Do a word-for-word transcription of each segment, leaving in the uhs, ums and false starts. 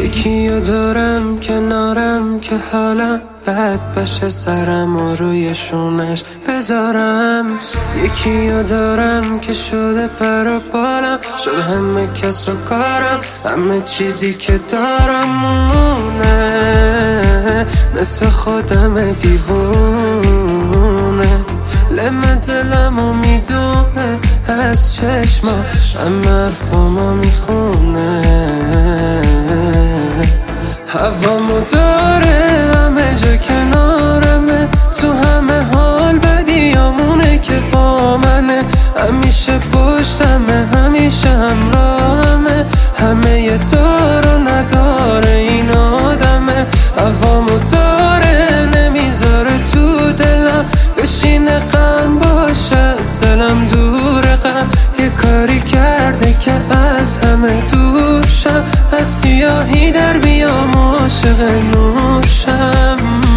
یکیو دارم کنارم که حالم بد باشه سرم و روی شونش بذارم. یکیو دارم که شده پر و بالم، شده همه کس و کارم، همه چیزی که دارم مونه، مثل خودم دیوونه. لمه دلمو میدونه از چشما، همه حرفامو میخونه. هوامو داره همه جا کنارمه، تو همه حال بدیامونه که با منه. همیشه پشتمه، همیشه همراهمه، همه یه دار و نداره این آدمه. هوامو داره نمیذاره تو دلم بشینه، غم باشه از دلم دوره. غم یه کاری کرده که از همه دور شم، از سیاهی در بیام عاشق نور شم.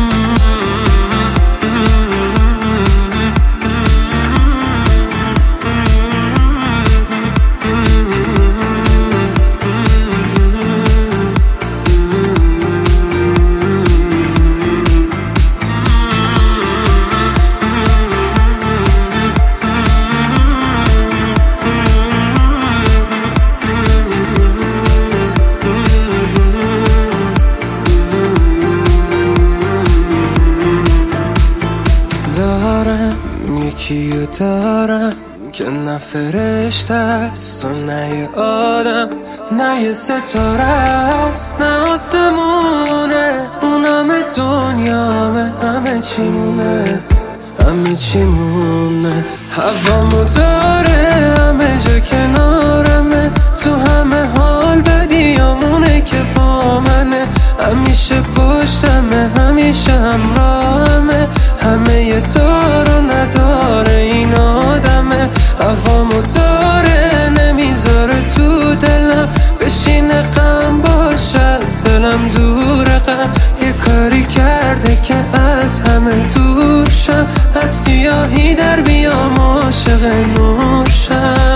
دارم یکیو دارم که نه فرشته است و نه یه آدم، نه یه ستاره است نه آسمونه. اون همه دنیامه، همه چی مونه، همه چی مونه. هوامو داره همه جا کنارمه، تو همه حال بدیامونه که با منه. همیشه پشتمه، همیشه همراهمه، همه یه دار و نداره این آدمه. هوامو داره نمیذاره تو دلم بشینه، غم باشه از دلم دوره. غم یه کاری کرده که از همه دور شم، از سیاهی در بیام عاشق نور شم.